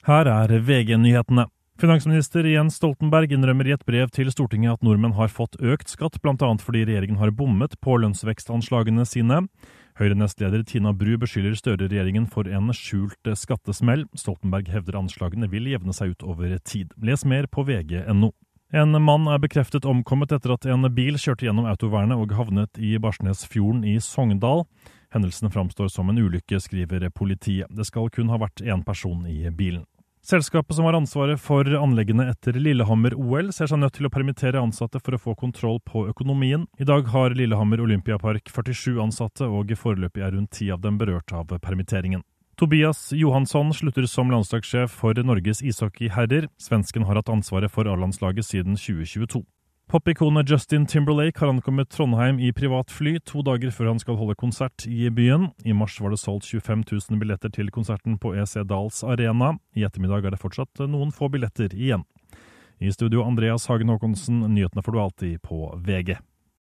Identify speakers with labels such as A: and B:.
A: Her VG-nyhetene. Finansminister Jens Stoltenberg innrømmer i et brev til Stortinget at nordmenn har fått økt skatt, blant annet fordi regjeringen har bommet på lønnsvekstanslagene sine. Høyre-nestleder Tina Bru beskylder Støre-regjeringen for en skjult skattesmell. Stoltenberg hevder anslagene vil jevne seg ut over tid. Les mer på vg.no. En mann bekreftet omkommet etter at en bil kjørte gjennom autovernet og havnet i Barsnesfjorden i Sogndal. Hendelsen framstår som en ulykke, skriver politiet. Det skal kun ha vært en person i bilen. Selskapet som har ansvaret for anleggene etter Lillehammer-OL ser seg nødt til å permittere ansatte for å få kontroll på økonomien. I dag har Lillehammer Olympiapark 47 ansatte, og foreløpig rundt 10 av dem berørt av permitteringen. Tobias Johansson slutter som landslagssjef for Norges ishockeyherrer. Svensken har hatt ansvaret for A-landslaget siden 2022. Popikonet Justin Timberlake har ankommet Trondheim i privatfly 2 dager før han skal holde konsert i byen. I mars var det solgt 25 000 billetter til konserten på EC Dals Arena. I ettermiddag det fortsatt noen få billetter igjen. I studio Andreas Hagen Håkonsen, nyhetene får du alltid på VG.